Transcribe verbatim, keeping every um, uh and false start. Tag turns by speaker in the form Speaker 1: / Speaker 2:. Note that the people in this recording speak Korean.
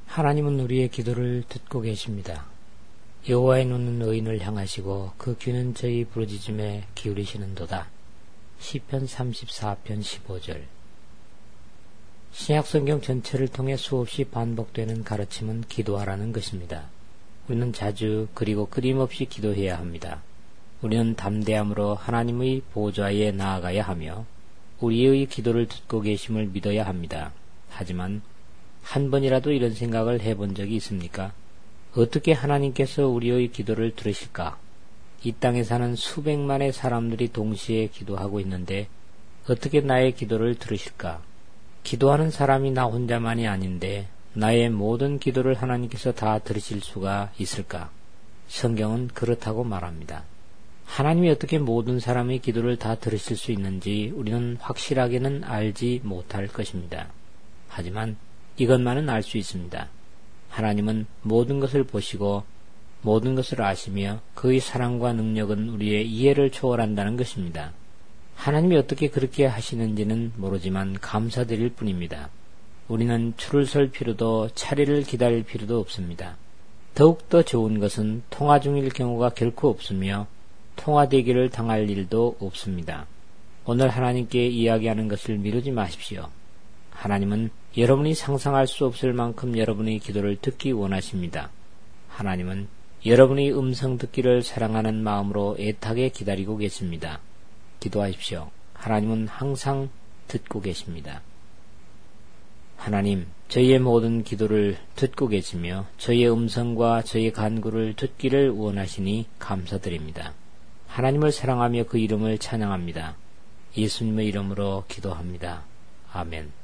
Speaker 1: 하나님은 우리의 기도를 듣고 계십니다. 여호와의 눈은 의인을 향하시고 그 귀는 저희 부르짖음에 기울이시는도다. 시편 삼십사 편 십오 절. 신약성경 전체를 통해 수없이 반복되는 가르침은 기도하라는 것입니다. 우리는 자주 그리고 끊임없이 기도해야 합니다. 우리는 담대함으로 하나님의 보좌에 나아가야 하며 우리의 기도를 듣고 계심을 믿어야 합니다. 하지만 한 번이라도 이런 생각을 해본 적이 있습니까? 어떻게 하나님께서 우리의 기도를 들으실까? 이 땅에 사는 수백만의 사람들이 동시에 기도하고 있는데 어떻게 나의 기도를 들으실까? 기도하는 사람이 나 혼자만이 아닌데 나의 모든 기도를 하나님께서 다 들으실 수가 있을까? 성경은 그렇다고 말합니다. 하나님이 어떻게 모든 사람의 기도를 다 들으실 수 있는지 우리는 확실하게는 알지 못할 것입니다. 하지만 이것만은 알 수 있습니다. 하나님은 모든 것을 보시고 모든 것을 아시며 그의 사랑과 능력은 우리의 이해를 초월한다는 것입니다. 하나님이 어떻게 그렇게 하시는지는 모르지만 감사드릴 뿐입니다. 우리는 줄을 설 필요도 차례를 기다릴 필요도 없습니다. 더욱더 좋은 것은 통화 중일 경우가 결코 없으며 통화되기를 당할 일도 없습니다. 오늘 하나님께 이야기하는 것을 미루지 마십시오. 하나님은 여러분이 상상할 수 없을 만큼 여러분의 기도를 듣기 원하십니다. 하나님은 여러분의 음성 듣기를 사랑하는 마음으로 애타게 기다리고 계십니다. 기도하십시오. 하나님은 항상 듣고 계십니다. 하나님, 저희의 모든 기도를 듣고 계시며 저희의 음성과 저희의 간구를 듣기를 원하시니 감사드립니다. 하나님을 사랑하며 그 이름을 찬양합니다. 예수님의 이름으로 기도합니다. 아멘.